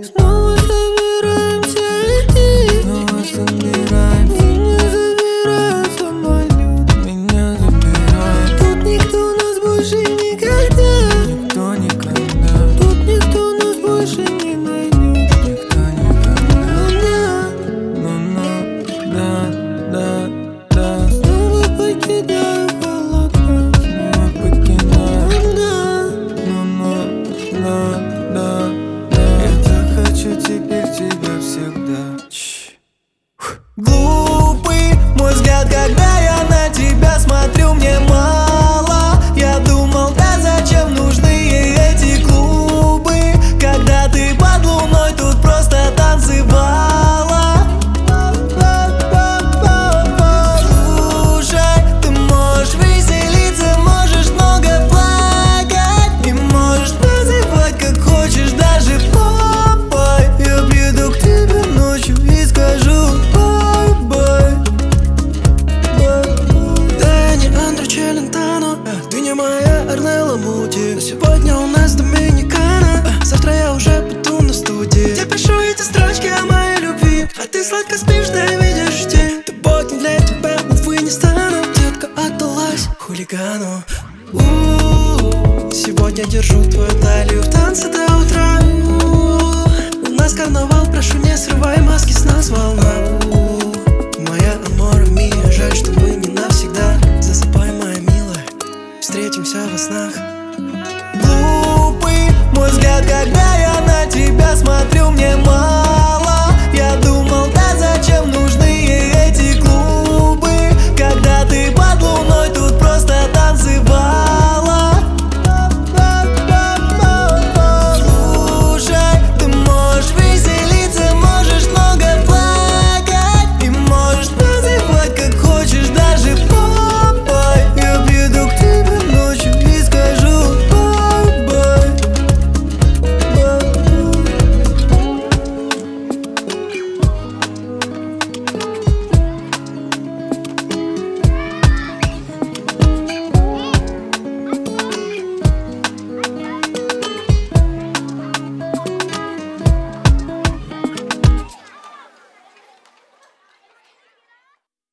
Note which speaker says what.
Speaker 1: Снова собираемся идти,
Speaker 2: снова собираемся.
Speaker 1: меня забирает самолет,
Speaker 2: Меня забирает.
Speaker 1: тут никто нас больше никогда,
Speaker 2: Никто никогда,
Speaker 1: тут никто нас больше не найдет.
Speaker 2: никто никогда.
Speaker 1: Да,
Speaker 2: Да.
Speaker 1: снова покидаю холодно.
Speaker 2: Снова покидаю.
Speaker 1: Да,
Speaker 2: Я так хочу теперь тебя всегда.
Speaker 3: Глупый мой взгляд, когда я на тебя смотрю, мне мало. Я думал, да зачем нужны ей эти клубы, когда ты под луной тут просто танцевала. Слушай, ты можешь веселиться, можешь много плакать и можешь называть как хочешь, даже папой. Я приду к тебе ночью и скажу бай-бай.
Speaker 1: да, я не Андре Челентано, ты не моя Орнелла Мути. Сегодня у нас Доминикана, завтра я уже буду на студии. Я пишу эти строчки о моей любви, а ты сладко спишь, да и видишь тень. Ты богинь, для тебя, увы, не стану. Детка отдалась хулигану. Сегодня держу твою талию в танце до утра. У нас карнавал, прошу, не срывай маски, с нас волна. Моя Амора Мия, жаль, что мы не навсегда. Засыпай, моя милая, встретимся во снах.
Speaker 3: Глупый мой взгляд, когда я на тебя смотрю, мне мало.